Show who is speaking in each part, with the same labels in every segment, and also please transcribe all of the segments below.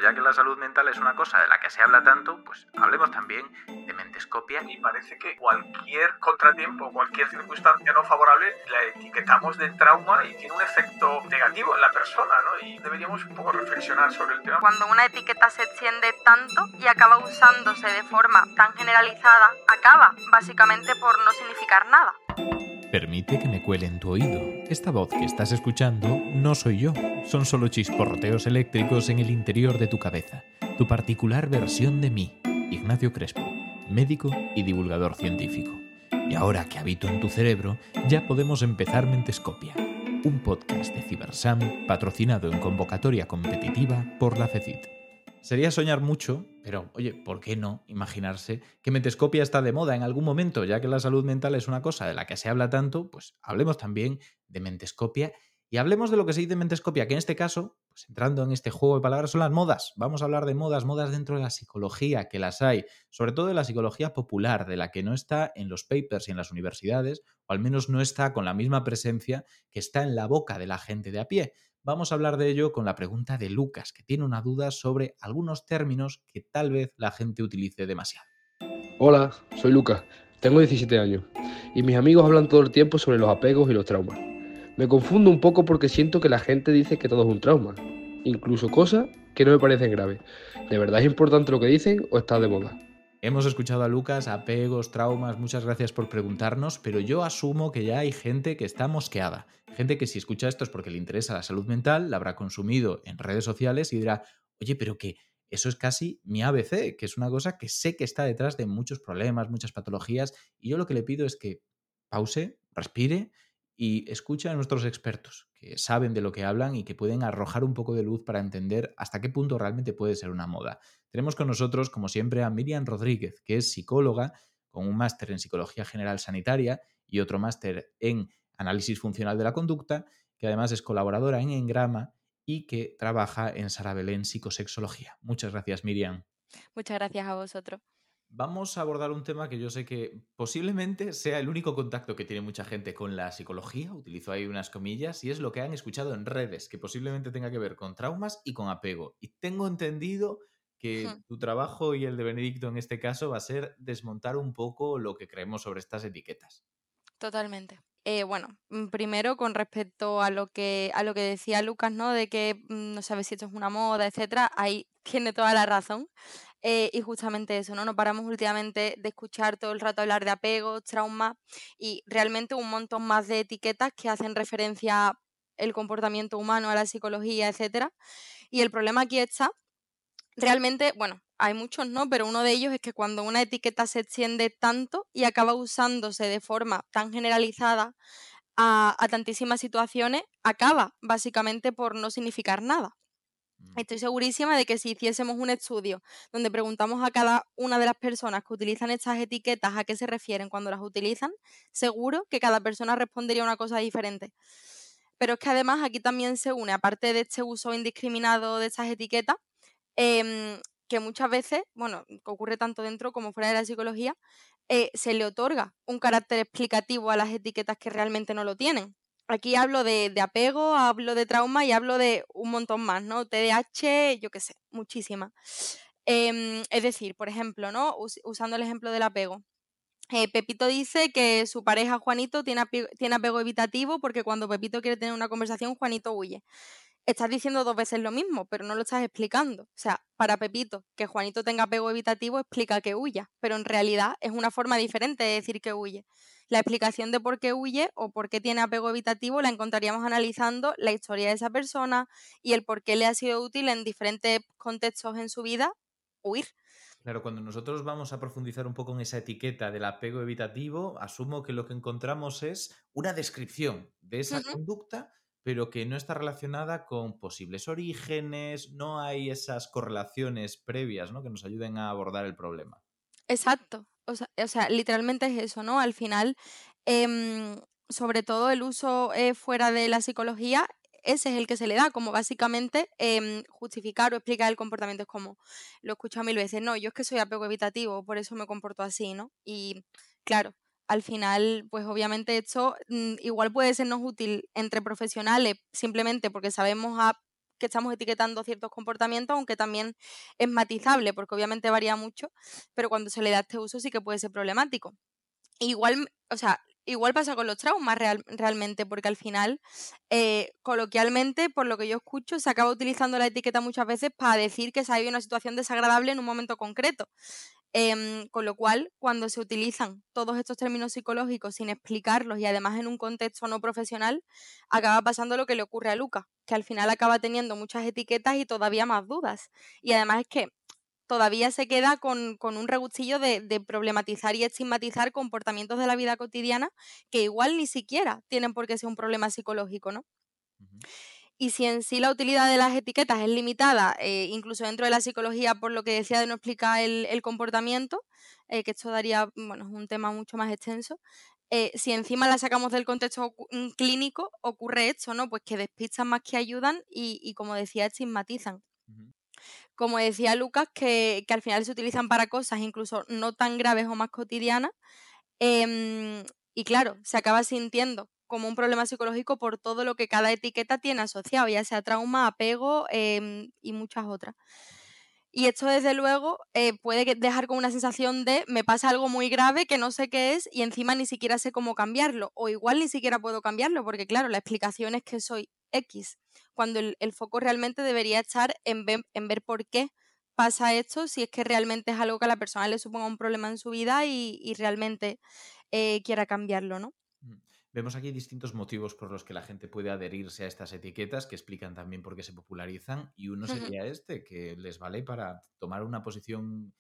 Speaker 1: ya que la salud mental es una cosa de la que se habla tanto, pues hablemos también de Mentescopia.
Speaker 2: Y parece que cualquier contratiempo, cualquier circunstancia no favorable, la etiquetamos de trauma y tiene un efecto negativo en la persona, ¿no? Y deberíamos un poco reflexionar sobre el tema.
Speaker 3: Cuando una etiqueta se extiende tanto y acaba usándose de forma tan generalizada, acaba básicamente por no significar nada.
Speaker 4: Permite que me cuele en tu oído. Esta voz que estás escuchando no soy yo. Son solo chisporroteos eléctricos en el interior de tu cabeza. Tu particular versión de mí, Ignacio Crespo, médico y divulgador científico. Y ahora que habito en tu cerebro, ya podemos empezar Mentescopia, un podcast de Cibersam patrocinado en convocatoria competitiva por la CECIT. Sería soñar mucho, pero oye, ¿por qué no imaginarse que Mentescopia está de moda en algún momento? Ya que la salud mental es una cosa de la que se habla tanto, pues hablemos también de Mentescopia y hablemos de lo que se dice en Mentescopia, que en este caso, pues entrando en este juego de palabras, son las modas. Vamos a hablar de modas dentro de la psicología, que las hay, sobre todo de la psicología popular, de la que no está en los papers y en las universidades, o al menos no está con la misma presencia que está en la boca de la gente de a pie. Vamos a hablar de ello con la pregunta de Lucas, que tiene una duda sobre algunos términos que tal vez la gente utilice demasiado.
Speaker 5: Hola, soy Lucas, tengo 17 años y mis amigos hablan todo el tiempo sobre los apegos y los traumas. Me confundo un poco porque siento que la gente dice que todo es un trauma, incluso cosas que no me parecen graves. ¿De verdad es importante lo que dicen o está de moda?
Speaker 4: Hemos escuchado a Lucas, apegos, traumas, muchas gracias por preguntarnos, pero yo asumo que ya hay gente que está mosqueada. Gente que si escucha esto es porque le interesa la salud mental, la habrá consumido en redes sociales y dirá, oye, pero que eso es casi mi ABC, que es una cosa que sé que está detrás de muchos problemas, muchas patologías, y yo lo que le pido es que pause, respire y escuche a nuestros expertos, que saben de lo que hablan y que pueden arrojar un poco de luz para entender hasta qué punto realmente puede ser una moda. Tenemos con nosotros, como siempre, a Miriam Rodríguez, que es psicóloga con un máster en Psicología General Sanitaria y otro máster en Análisis Funcional de la Conducta, que además es colaboradora en Engrama y que trabaja en Sara Belén Psicosexología. Muchas gracias, Miriam.
Speaker 3: Muchas gracias a vosotros.
Speaker 4: Vamos a abordar un tema que yo sé que posiblemente sea el único contacto que tiene mucha gente con la psicología, utilizo ahí unas comillas, y es lo que han escuchado en redes, que posiblemente tenga que ver con traumas y con apego. Y tengo entendido que tu trabajo y el de Benedicto en este caso va a ser desmontar un poco lo que creemos sobre estas etiquetas.
Speaker 3: Totalmente. Bueno, primero con respecto a lo que decía Lucas, ¿no? De que no sabe si esto es una moda, etcétera, ahí tiene toda la razón. Y justamente eso, ¿no? No paramos últimamente de escuchar todo el rato hablar de apegos, traumas y realmente un montón más de etiquetas que hacen referencia al comportamiento humano, a la psicología, etcétera. Y el problema aquí está, realmente, bueno, hay muchos, ¿no? Pero uno de ellos es que cuando una etiqueta se extiende tanto y acaba usándose de forma tan generalizada a tantísimas situaciones, acaba básicamente por no significar nada. Estoy segurísima de que si hiciésemos un estudio donde preguntamos a cada una de las personas que utilizan estas etiquetas a qué se refieren cuando las utilizan, seguro que cada persona respondería una cosa diferente. Pero es que además aquí también se une, aparte de este uso indiscriminado de estas etiquetas, que muchas veces, bueno, que ocurre tanto dentro como fuera de la psicología, se le otorga un carácter explicativo a las etiquetas que realmente no lo tienen. Aquí hablo de apego, hablo de trauma y hablo de un montón más, ¿no? TDAH, yo qué sé, muchísimas. Es decir, por ejemplo, ¿no? Usando el ejemplo del apego. Pepito dice que su pareja Juanito tiene apego evitativo porque cuando Pepito quiere tener una conversación, Juanito huye. Estás diciendo dos veces lo mismo, pero no lo estás explicando. O sea, para Pepito, que Juanito tenga apego evitativo explica que huya, pero en realidad es una forma diferente de decir que huye. La explicación de por qué huye o por qué tiene apego evitativo la encontraríamos analizando la historia de esa persona y el por qué le ha sido útil en diferentes contextos en su vida huir.
Speaker 4: Claro, cuando nosotros vamos a profundizar un poco en esa etiqueta del apego evitativo, asumo que lo que encontramos es una descripción de esa
Speaker 3: Ujú.
Speaker 4: conducta, pero que no está relacionada con posibles orígenes, no hay esas correlaciones previas, ¿no?, que nos ayuden a abordar el problema.
Speaker 3: Exacto. O sea, literalmente es eso, ¿no? Al final, sobre todo el uso fuera de la psicología, ese es el que se le da, como básicamente justificar o explicar el comportamiento. Es como, lo he escuchado mil veces, no, yo es que soy apego evitativo, por eso me comporto así, ¿no? Y claro, al final, pues obviamente esto igual puede sernos útil entre profesionales, simplemente porque sabemos a que estamos etiquetando ciertos comportamientos, aunque también es matizable, porque obviamente varía mucho, pero cuando se le da este uso sí que puede ser problemático. Igual, o sea, igual pasa con los traumas realmente, porque al final, coloquialmente, por lo que yo escucho, se acaba utilizando la etiqueta muchas veces para decir que se ha vivido una situación desagradable en un momento concreto. Con lo cual, cuando se utilizan todos estos términos psicológicos sin explicarlos y además en un contexto no profesional, acaba pasando lo que le ocurre a Lucas, que al final acaba teniendo muchas etiquetas y todavía más dudas. Y además es que todavía se queda con un regustillo de problematizar y estigmatizar comportamientos de la vida cotidiana que igual ni siquiera tienen por qué ser un problema psicológico, ¿no?
Speaker 4: Ujú.
Speaker 3: Y si en sí la utilidad de las etiquetas es limitada, incluso dentro de la psicología, por lo que decía de no explicar el comportamiento, que esto daría, bueno, es un tema mucho más extenso, si encima la sacamos del contexto clínico, ocurre esto, ¿no? Pues que despistan más que ayudan y como decía, estigmatizan.
Speaker 4: Ujú.
Speaker 3: Como decía Lucas, que al final se utilizan para cosas incluso no tan graves o más cotidianas, em, y claro, se acaba sintiendo como un problema psicológico por todo lo que cada etiqueta tiene asociado, ya sea trauma, apego, y muchas otras. Y esto, desde luego, puede dejar como una sensación de me pasa algo muy grave que no sé qué es y encima ni siquiera sé cómo cambiarlo, o igual ni siquiera puedo cambiarlo, porque claro, la explicación es que soy X, cuando el foco realmente debería estar en ver por qué pasa esto, si es que realmente es algo que a la persona le suponga un problema en su vida y realmente quiera cambiarlo, ¿no?
Speaker 4: Vemos aquí distintos motivos por los que la gente puede adherirse a estas etiquetas que explican también por qué se popularizan y uno sería este, que les vale para tomar una posición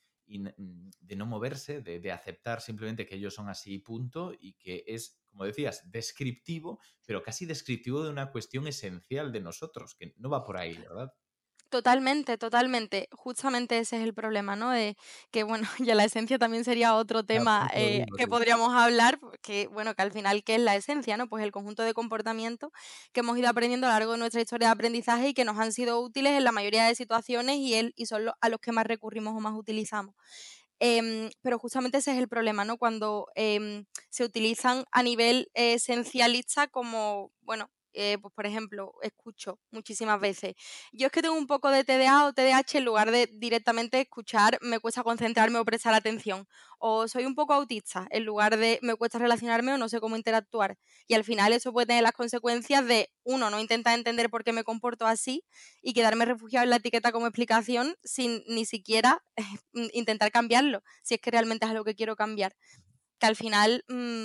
Speaker 4: de no moverse, de aceptar simplemente que ellos son así, punto, y que es, como decías, descriptivo, pero casi descriptivo de una cuestión esencial de nosotros, que no va por ahí, ¿verdad?
Speaker 3: Totalmente, totalmente. Justamente ese es el problema, ¿no? De que, bueno, ya la esencia también sería otro
Speaker 4: Ya, por
Speaker 3: tema
Speaker 4: eso lo digo,
Speaker 3: que
Speaker 4: sí.
Speaker 3: podríamos hablar, que, bueno, que al final, ¿qué es la esencia, no? Pues el conjunto de comportamientos que hemos ido aprendiendo a lo largo de nuestra historia de aprendizaje y que nos han sido útiles en la mayoría de situaciones y son a los que más recurrimos o más utilizamos. Pero justamente ese es el problema, ¿no? Cuando se utilizan a nivel esencialista como, bueno, pues por ejemplo, escucho muchísimas veces, yo es que tengo un poco de TDA o TDAH, en lugar de directamente escuchar, me cuesta concentrarme o prestar atención, o soy un poco autista, en lugar de me cuesta relacionarme o no sé cómo interactuar. Y al final eso puede tener las consecuencias de, uno, no intentar entender por qué me comporto así y quedarme refugiado en la etiqueta como explicación sin ni siquiera intentar cambiarlo, si es que realmente es algo que quiero cambiar. Que al final,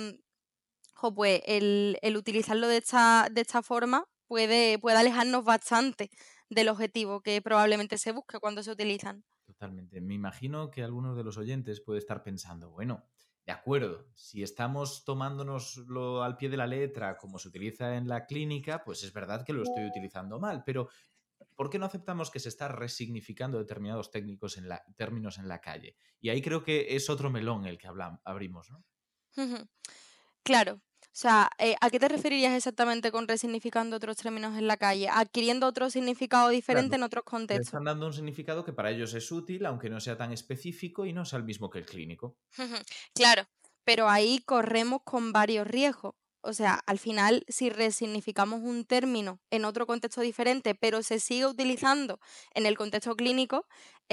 Speaker 3: pues el utilizarlo de esta forma puede alejarnos bastante del objetivo que probablemente se busque cuando se utilizan.
Speaker 4: Totalmente. Me imagino que algunos de los oyentes puede estar pensando, bueno, de acuerdo, si estamos tomándonoslo al pie de la letra como se utiliza en la clínica, pues es verdad que lo estoy utilizando mal, pero ¿por qué no aceptamos que se está resignificando determinados términos en la calle? Y ahí creo que es otro melón el que abrimos, ¿no?
Speaker 3: Ujú. Claro. O sea, ¿a qué te referirías exactamente con resignificando otros términos en la calle? Adquiriendo otro significado
Speaker 4: Claro.
Speaker 3: diferente en otros
Speaker 4: Le
Speaker 3: contextos.
Speaker 4: están dando un significado que para ellos es útil, aunque no sea tan específico y no sea el mismo que el clínico.
Speaker 3: Ujú. Claro, pero ahí corremos con varios riesgos. O sea, al final, si resignificamos un término en otro contexto diferente, pero se sigue utilizando en el contexto clínico,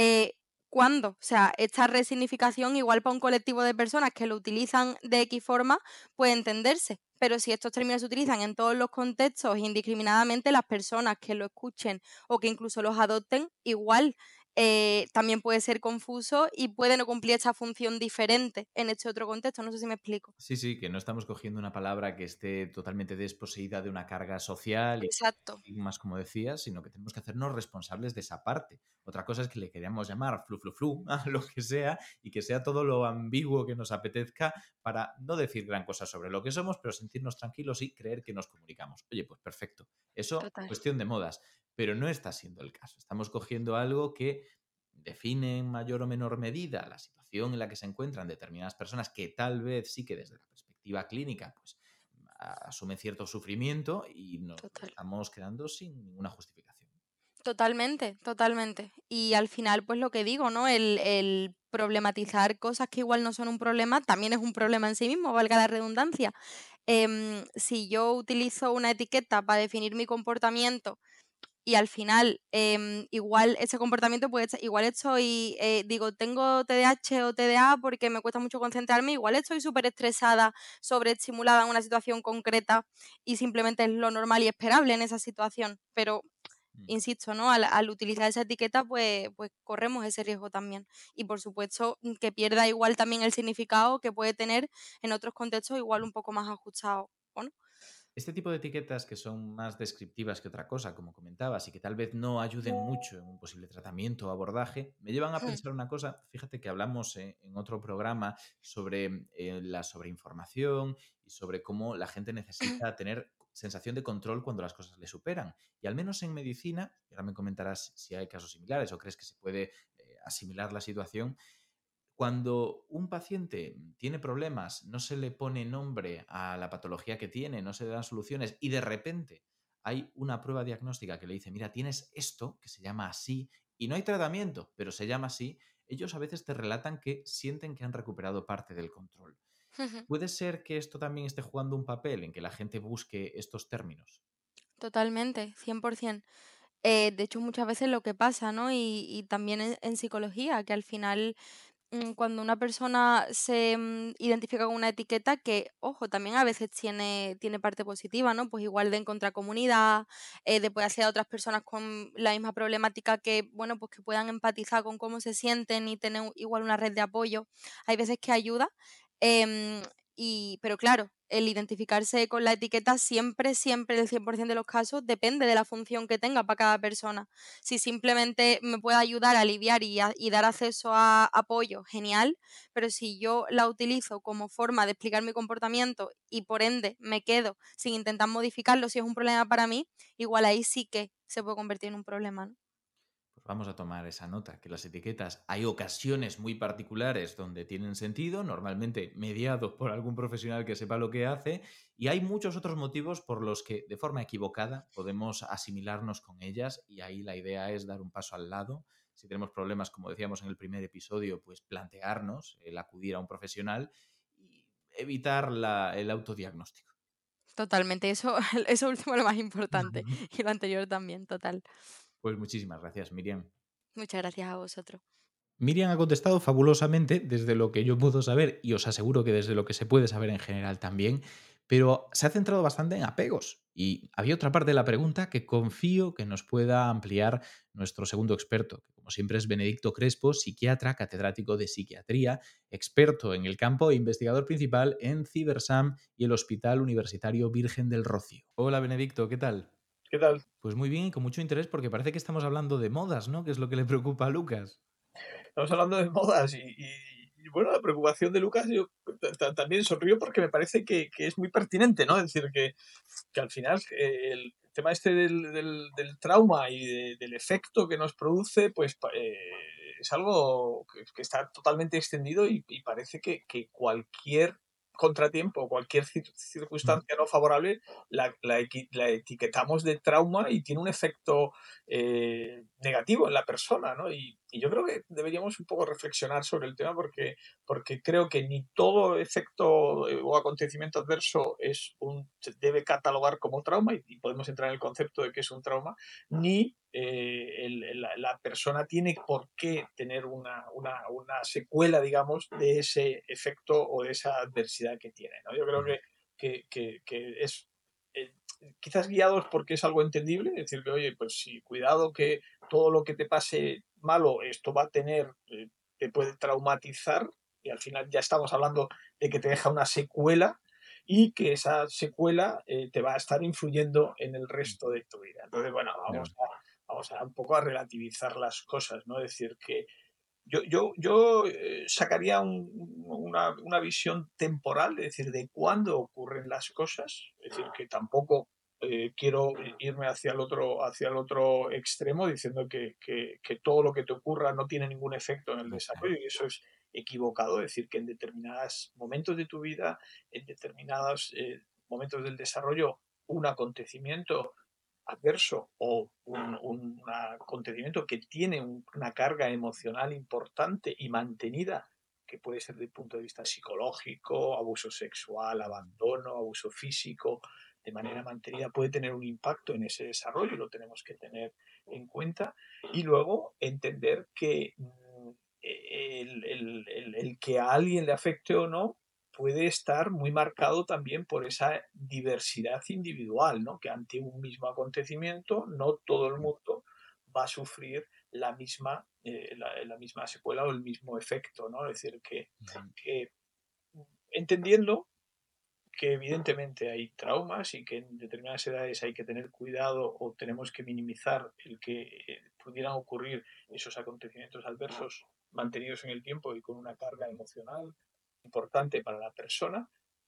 Speaker 3: ¿cuándo? O sea, esta resignificación, igual para un colectivo de personas que lo utilizan de X forma, puede entenderse. Pero si estos términos se utilizan en todos los contextos indiscriminadamente, las personas que lo escuchen o que incluso los adopten, igual también puede ser confuso y puede no cumplir esta función diferente en este otro contexto. No sé si me explico.
Speaker 4: Sí, sí, que no estamos cogiendo una palabra que esté totalmente desposeída de una carga social y
Speaker 3: Exacto,
Speaker 4: estigmas, como decías, sino que tenemos que hacernos responsables de esa parte. Otra cosa es que le queríamos llamar flu, flu, flu, a lo que sea, y que sea todo lo ambiguo que nos apetezca para no decir gran cosa sobre lo que somos, pero sentirnos tranquilos y creer que nos comunicamos. Oye, pues perfecto. Eso,
Speaker 3: total.
Speaker 4: cuestión de modas, pero no está siendo el caso. Estamos cogiendo algo que define en mayor o menor medida la situación en la que se encuentran determinadas personas que tal vez sí que desde la perspectiva clínica pues asumen cierto sufrimiento y nos
Speaker 3: Total.
Speaker 4: estamos quedando sin ninguna justificación.
Speaker 3: Totalmente, totalmente. Y al final, pues lo que digo, ¿no? El problematizar cosas que igual no son un problema, también es un problema en sí mismo, valga la redundancia. Si yo utilizo una etiqueta para definir mi comportamiento y al final igual ese comportamiento puede estar, igual estoy, digo, tengo TDAH o TDA porque me cuesta mucho concentrarme, igual estoy súper estresada, sobreestimulada en una situación concreta y simplemente es lo normal y esperable en esa situación, pero insisto, ¿no? Al utilizar esa etiqueta, pues corremos ese riesgo también. Y por supuesto, que pierda igual también el significado que puede tener en otros contextos igual un poco más ajustados, ¿o no?
Speaker 4: Este tipo de etiquetas que son más descriptivas que otra cosa, como comentabas, y que tal vez no ayuden mucho en un posible tratamiento o abordaje, me llevan a pensar una cosa. Fíjate que hablamos en otro programa sobre la sobreinformación y sobre cómo la gente necesita tener sensación de control cuando las cosas le superan. Y al menos en medicina, y ahora me comentarás si hay casos similares o crees que se puede asimilar la situación. Cuando un paciente tiene problemas, no se le pone nombre a la patología que tiene, no se le dan soluciones y de repente hay una prueba diagnóstica que le dice, mira, tienes esto que se llama así y no hay tratamiento, pero se llama así, ellos a veces te relatan que sienten que han recuperado parte del control. ¿Puede ser que esto también esté jugando un papel en que la gente busque estos términos?
Speaker 3: Totalmente, 100%. De hecho, muchas veces lo que pasa, ¿no? Y también en psicología, que al final cuando una persona se identifica con una etiqueta que, ojo, también a veces tiene parte positiva, ¿no? Pues igual de encontrar comunidad, de poder hacer a otras personas con la misma problemática que, bueno, pues que puedan empatizar con cómo se sienten y tener igual una red de apoyo. Hay veces que ayuda, em, pero claro, el identificarse con la etiqueta siempre, siempre, el 100% de los casos, depende de la función que tenga para cada persona. Si simplemente me puede ayudar a aliviar y dar acceso a apoyo, genial, pero si yo la utilizo como forma de explicar mi comportamiento y por ende me quedo sin intentar modificarlo si es un problema para mí, igual ahí sí que se puede convertir en un problema, ¿no?
Speaker 4: Pues vamos a tomar esa nota, que las etiquetas hay ocasiones muy particulares donde tienen sentido, normalmente mediados por algún profesional que sepa lo que hace, y hay muchos otros motivos por los que de forma equivocada podemos asimilarnos con ellas y ahí la idea es dar un paso al lado. Si tenemos problemas, como decíamos en el primer episodio, pues plantearnos el acudir a un profesional y evitar el autodiagnóstico.
Speaker 3: Totalmente, eso, eso último es lo más importante y lo anterior también, total.
Speaker 4: Pues muchísimas gracias, Miriam.
Speaker 3: Muchas gracias a vosotros.
Speaker 4: Miriam ha contestado fabulosamente desde lo que yo puedo saber y os aseguro que desde lo que se puede saber en general también, pero se ha centrado bastante en apegos. Y había otra parte de la pregunta que confío que nos pueda ampliar nuestro segundo experto, que como siempre es Benedicto Crespo, psiquiatra, catedrático de psiquiatría, experto en el campo e investigador principal en Cibersam y el Hospital Universitario Virgen del Rocío. Hola Benedicto, ¿qué tal?
Speaker 2: ¿Qué tal?
Speaker 4: Pues muy bien y con mucho interés porque parece que estamos hablando de modas, ¿no? Que es lo que le preocupa a Lucas.
Speaker 2: Estamos hablando de modas bueno, la preocupación de Lucas, yo también sonrío porque me parece que es muy pertinente, ¿no? Es decir, que al final el tema este del trauma y del efecto que nos produce, pues es algo que está totalmente extendido y parece que cualquier contratiempo, cualquier circunstancia no favorable, la etiquetamos de trauma y tiene un efecto negativo en la persona, ¿no? Y yo creo que deberíamos un poco reflexionar sobre el tema porque creo que ni todo efecto o acontecimiento adverso se debe catalogar como trauma y podemos entrar en el concepto de que es un trauma, ni la persona tiene por qué tener una secuela, digamos, de ese efecto o de esa adversidad que tiene, ¿no? Yo creo que es eh, quizás guiados porque es algo entendible, es decir, que oye, pues sí, cuidado que todo lo que te pase malo, esto va a te puede traumatizar y al final ya estamos hablando de que te deja una secuela y que esa secuela te va a estar influyendo en el resto de tu vida. Entonces, bueno, vamos a un poco a relativizar las cosas, ¿no? Es decir, que yo sacaría una visión temporal, es decir, de cuándo ocurren las cosas, es decir, que tampoco quiero irme hacia el otro extremo diciendo que todo lo que te ocurra no tiene ningún efecto en el desarrollo y eso es equivocado, es decir, que en determinados momentos de tu vida, en determinados momentos del desarrollo, un acontecimiento adverso o un acontecimiento que tiene una carga emocional importante y mantenida, que puede ser desde el punto de vista psicológico, abuso sexual, abandono, abuso físico, de manera mantenida puede tener un impacto en ese desarrollo, lo tenemos que tener en cuenta. Y luego entender que el que a alguien le afecte o no puede estar muy marcado también por esa diversidad individual, ¿no? Que ante un mismo acontecimiento no todo el mundo va a sufrir la misma secuela o el mismo efecto, ¿no? Es decir, que entendiendo que evidentemente hay traumas y que en determinadas edades hay que tener cuidado o tenemos que minimizar el que pudieran ocurrir esos acontecimientos adversos mantenidos en el tiempo y con una carga emocional importante para la persona.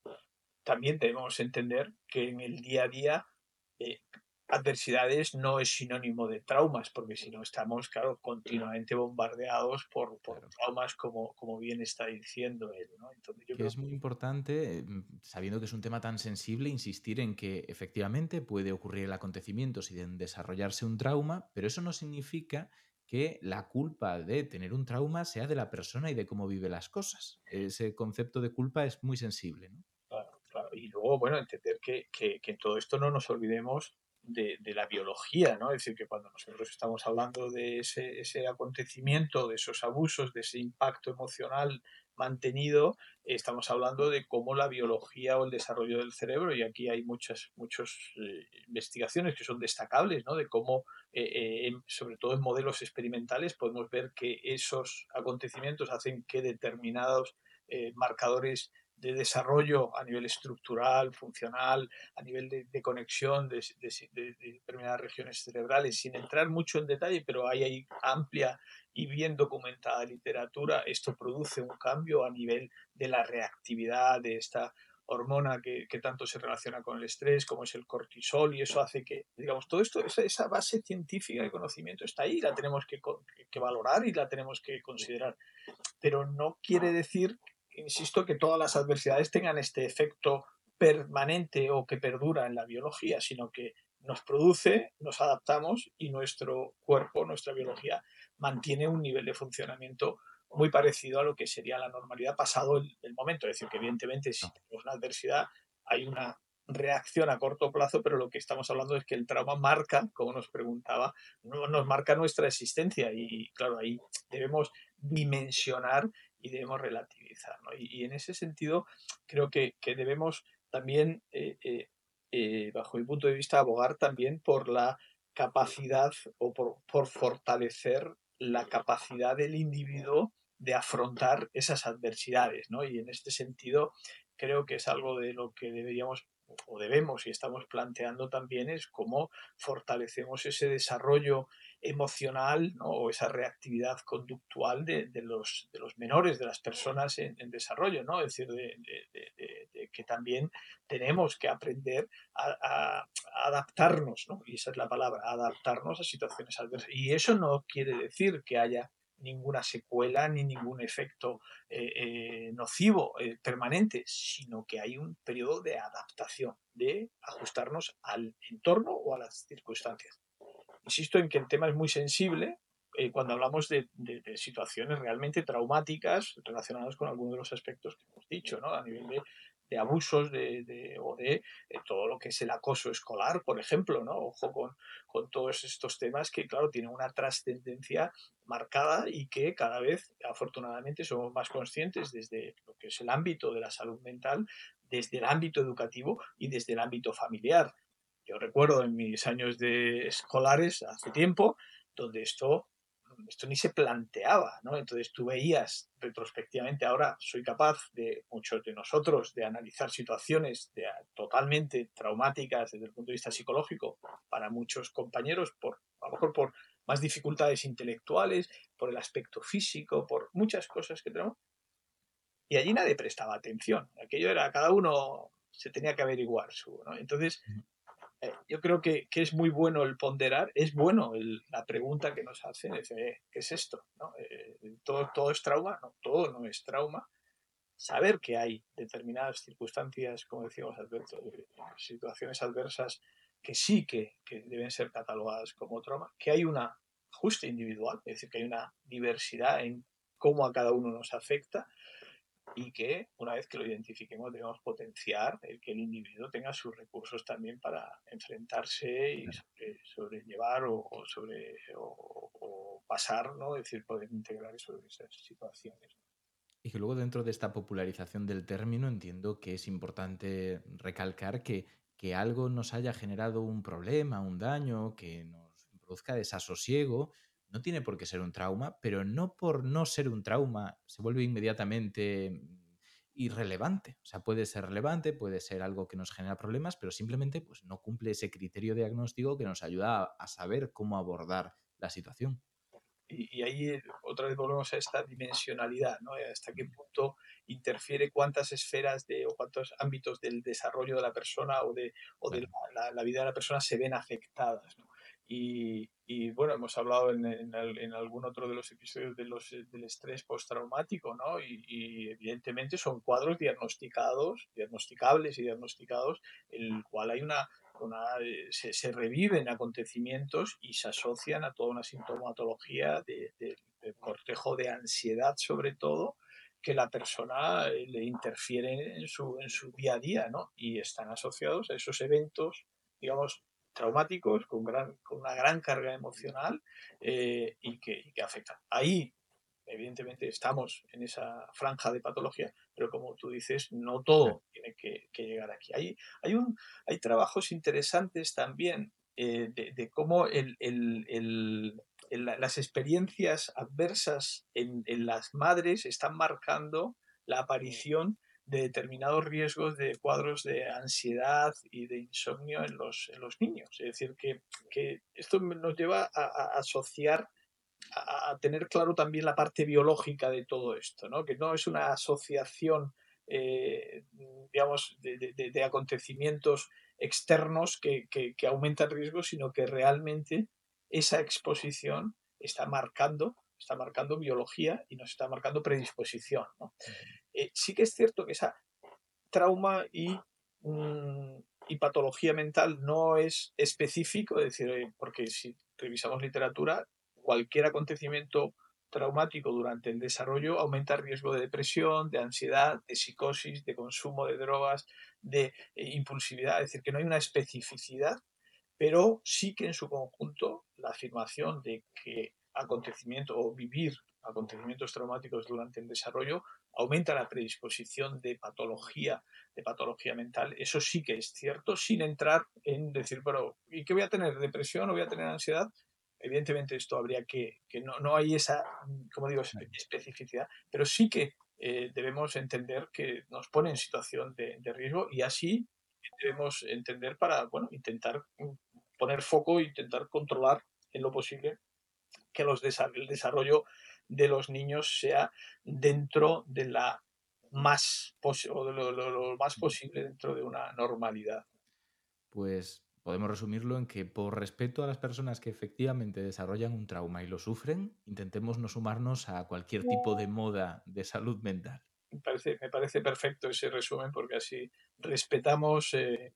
Speaker 2: También debemos entender que en el día a día eh, adversidades no es sinónimo de traumas, porque si no estamos, claro, continuamente bombardeados por
Speaker 4: Claro.
Speaker 2: traumas como bien está diciendo él, ¿no? Entonces yo
Speaker 4: Que
Speaker 2: creo
Speaker 4: es muy importante, sabiendo que es un tema tan sensible, insistir en que efectivamente puede ocurrir el acontecimiento sin desarrollarse un trauma, pero eso no significa que la culpa de tener un trauma sea de la persona y de cómo vive las cosas. Ese concepto de culpa es muy sensible, ¿no?
Speaker 2: claro, claro. Y luego, bueno, entender que en todo esto no nos olvidemos de la biología, ¿no? Es decir, que cuando nosotros estamos hablando de ese acontecimiento, de esos abusos, de ese impacto emocional mantenido, estamos hablando de cómo la biología o el desarrollo del cerebro, y aquí hay muchas investigaciones que son destacables, ¿no? De cómo, sobre todo en modelos experimentales, podemos ver que esos acontecimientos hacen que determinados marcadores de desarrollo a nivel estructural, funcional, a nivel de conexión de determinadas regiones cerebrales, sin entrar mucho en detalle, pero hay amplia y bien documentada literatura. Esto produce un cambio a nivel de la reactividad de esta hormona que tanto se relaciona con el estrés, como es el cortisol, y eso hace que, digamos, todo esto, esa base científica de conocimiento está ahí, la tenemos que valorar y la tenemos que considerar. Pero no quiere decir, insisto, que todas las adversidades tengan este efecto permanente o que perdura en la biología, sino que nos produce, nos adaptamos y nuestro cuerpo, nuestra biología, mantiene un nivel de funcionamiento muy parecido a lo que sería la normalidad pasado el momento. Es decir, que evidentemente si tenemos una adversidad hay una reacción a corto plazo, pero lo que estamos hablando es que el trauma marca, como nos preguntaba, nos marca nuestra existencia y claro, ahí debemos dimensionar y debemos relativizar, ¿no? Y en ese sentido creo que debemos también, bajo mi punto de vista, abogar también por la capacidad o por fortalecer la capacidad del individuo de afrontar esas adversidades, ¿no? Y en este sentido creo que es algo de lo que deberíamos o debemos y estamos planteando también es cómo fortalecemos ese desarrollo emocional, ¿no? O esa reactividad conductual de los menores, de las personas en desarrollo, ¿no? Es decir, de que también tenemos que aprender a adaptarnos, ¿no? Y esa es la palabra, adaptarnos a situaciones adversas. Y eso no quiere decir que haya ninguna secuela ni ningún efecto nocivo permanente, sino que hay un periodo de adaptación, de ajustarnos al entorno o a las circunstancias. Insisto en que el tema es muy sensible cuando hablamos de situaciones realmente traumáticas relacionadas con algunos de los aspectos que hemos dicho, ¿no? A nivel de abusos o de todo lo que es el acoso escolar, por ejemplo, ¿no? Ojo con todos estos temas que, claro, tienen una trascendencia marcada y que cada vez, afortunadamente, somos más conscientes desde lo que es el ámbito de la salud mental, desde el ámbito educativo y desde el ámbito familiar. Yo recuerdo en mis años de escolares, hace tiempo, donde esto ni se planteaba, ¿no? Entonces tú veías retrospectivamente, ahora soy capaz de, muchos de nosotros, de analizar situaciones totalmente traumáticas desde el punto de vista psicológico para muchos compañeros, a lo mejor por más dificultades intelectuales, por el aspecto físico, por muchas cosas que tenemos. Y allí nadie prestaba atención. Aquello era, cada uno se tenía que averiguar su, ¿no? Entonces, yo creo que es muy bueno el ponderar, es bueno la pregunta que nos hacen, es, ¿qué es esto? ¿No? ¿Todo es trauma? No, todo no es trauma. Saber que hay determinadas circunstancias, como decíamos Alberto, situaciones adversas que sí que deben ser catalogadas como trauma, que hay un ajuste individual, es decir, que hay una diversidad en cómo a cada uno nos afecta, y que una vez que lo identifiquemos debemos potenciar el que el individuo tenga sus recursos también para enfrentarse y sobrellevar o pasar, ¿no? Es decir, poder integrar sobre esas situaciones.
Speaker 4: Y que luego dentro de esta popularización del término entiendo que es importante recalcar que algo nos haya generado un problema, un daño, que nos produzca desasosiego, no tiene por qué ser un trauma, pero no por no ser un trauma se vuelve inmediatamente irrelevante. O sea, puede ser relevante, puede ser algo que nos genera problemas, pero simplemente pues, no cumple ese criterio diagnóstico que nos ayuda a saber cómo abordar la situación.
Speaker 2: Y ahí otra vez volvemos a esta dimensionalidad, ¿no? Hasta qué punto interfiere, cuántas esferas o cuántos ámbitos del desarrollo de la persona o de la vida de la persona se ven afectadas, ¿no? Y bueno, hemos hablado en algún otro de los episodios del estrés postraumático, ¿no? Y evidentemente son cuadros diagnosticables y diagnosticados, en el cual hay se reviven acontecimientos y se asocian a toda una sintomatología de cortejo de ansiedad, sobre todo, que la persona le interfiere en su día a día, ¿no? Y están asociados a esos eventos, digamos, traumáticos con una gran carga emocional y que afectan. Ahí, evidentemente, estamos en esa franja de patología, pero como tú dices, no todo tiene que llegar aquí. Hay trabajos interesantes también de cómo las experiencias adversas en las madres están marcando la aparición de determinados riesgos de cuadros de ansiedad y de insomnio en los niños. Es decir, que esto nos lleva a asociar, a tener claro también la parte biológica de todo esto, ¿no? Que no es una asociación, digamos, de acontecimientos externos que aumentan riesgos, sino que realmente esa exposición está marcando biología y nos está marcando predisposición, ¿no? Sí que es cierto que esa trauma y patología mental no es específico, es decir, porque si revisamos literatura, cualquier acontecimiento traumático durante el desarrollo aumenta el riesgo de depresión, de ansiedad, de psicosis, de consumo de drogas, de impulsividad, es decir, que no hay una especificidad, pero sí que en su conjunto la afirmación de que vivir acontecimientos traumáticos durante el desarrollo aumenta la predisposición de patología mental. Eso sí que es cierto, sin entrar en decir, pero ¿y qué voy a tener? ¿Depresión o voy a tener ansiedad? Evidentemente esto habría que no hay esa, como digo, especificidad, pero sí que debemos entender que nos pone en situación de riesgo y así debemos entender para, bueno, intentar poner foco e intentar controlar en lo posible que el desarrollo de los niños sea dentro de lo más posible dentro de una normalidad.
Speaker 4: Pues podemos resumirlo en que por respeto a las personas que efectivamente desarrollan un trauma y lo sufren, intentemos no sumarnos a cualquier tipo de moda de salud mental.
Speaker 2: Me parece perfecto ese resumen porque así respetamos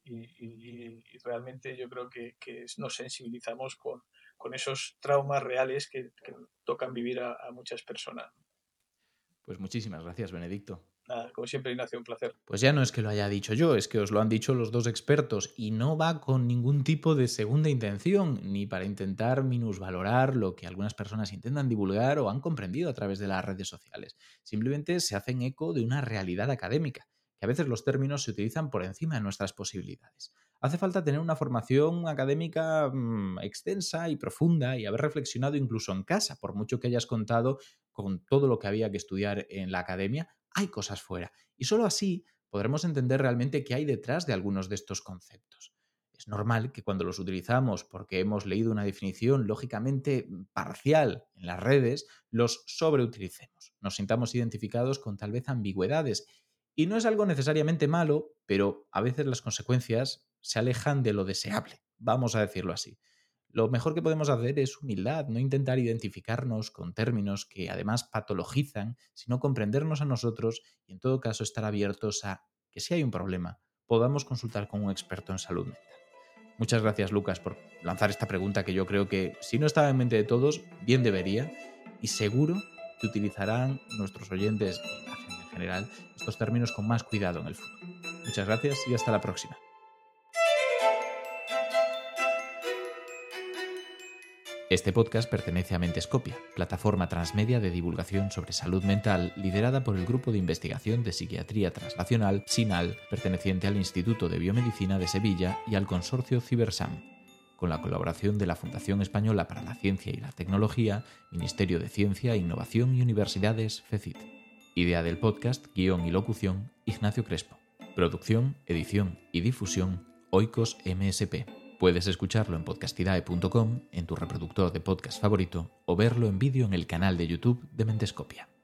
Speaker 2: y realmente yo creo que nos sensibilizamos con esos traumas reales que tocan vivir a muchas personas.
Speaker 4: Pues muchísimas gracias, Benedicto.
Speaker 2: Nada, como siempre, Ignacio, un placer.
Speaker 4: Pues ya no es que lo haya dicho yo, es que os lo han dicho los dos expertos y no va con ningún tipo de segunda intención, ni para intentar minusvalorar lo que algunas personas intentan divulgar o han comprendido a través de las redes sociales. Simplemente se hacen eco de una realidad académica, que a veces los términos se utilizan por encima de nuestras posibilidades. Hace falta tener una formación académica extensa y profunda y haber reflexionado incluso en casa, por mucho que hayas contado con todo lo que había que estudiar en la academia, hay cosas fuera. Y solo así podremos entender realmente qué hay detrás de algunos de estos conceptos. Es normal que cuando los utilizamos porque hemos leído una definición lógicamente parcial en las redes, los sobreutilicemos. Nos sintamos identificados con tal vez ambigüedades. Y no es algo necesariamente malo, pero a veces las consecuencias se alejan de lo deseable, vamos a decirlo así. Lo mejor que podemos hacer es humildad, no intentar identificarnos con términos que además patologizan, sino comprendernos a nosotros y en todo caso estar abiertos a que si hay un problema, podamos consultar con un experto en salud mental. Muchas gracias, Lucas, por lanzar esta pregunta que yo creo que, si no estaba en mente de todos, bien debería, y seguro que utilizarán nuestros oyentes y la gente en general estos términos con más cuidado en el futuro. Muchas gracias y hasta la próxima. Este podcast pertenece a Mentescopia, plataforma transmedia de divulgación sobre salud mental liderada por el Grupo de Investigación de Psiquiatría Translacional, SINAL, perteneciente al Instituto de Biomedicina de Sevilla y al consorcio CiberSam, con la colaboración de la Fundación Española para la Ciencia y la Tecnología, Ministerio de Ciencia, Innovación y Universidades, FECIT. Idea del podcast, guión y locución, Ignacio Crespo. Producción, edición y difusión, Oikos MSP. Puedes escucharlo en podcastidae.com, en tu reproductor de podcast favorito, o verlo en vídeo en el canal de YouTube de Mentescopia.